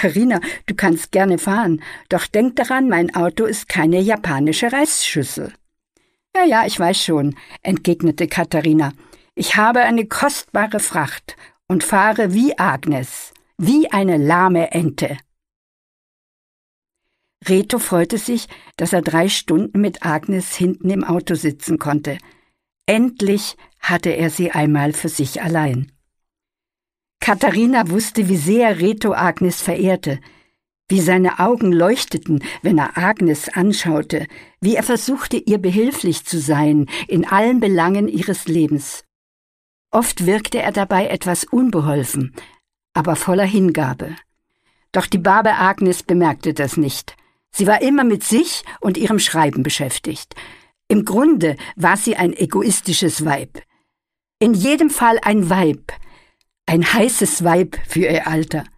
Katharina, du kannst gerne fahren, doch denk daran, mein Auto ist keine japanische Reisschüssel. Ja, ich weiß schon, entgegnete Katharina. Ich habe eine kostbare Fracht und fahre wie Agnes, wie eine lahme Ente. Reto freute sich, dass er 3 Stunden mit Agnes hinten im Auto sitzen konnte. Endlich hatte er sie einmal für sich allein. Katharina wusste, wie sehr Reto Agnes verehrte, wie seine Augen leuchteten, wenn er Agnes anschaute, wie er versuchte, ihr behilflich zu sein in allen Belangen ihres Lebens. Oft wirkte er dabei etwas unbeholfen, aber voller Hingabe. Doch die Barbe Agnes bemerkte das nicht. Sie war immer mit sich und ihrem Schreiben beschäftigt. Im Grunde war sie ein egoistisches Weib. In jedem Fall ein Weib, ein heißes Weib für ihr Alter.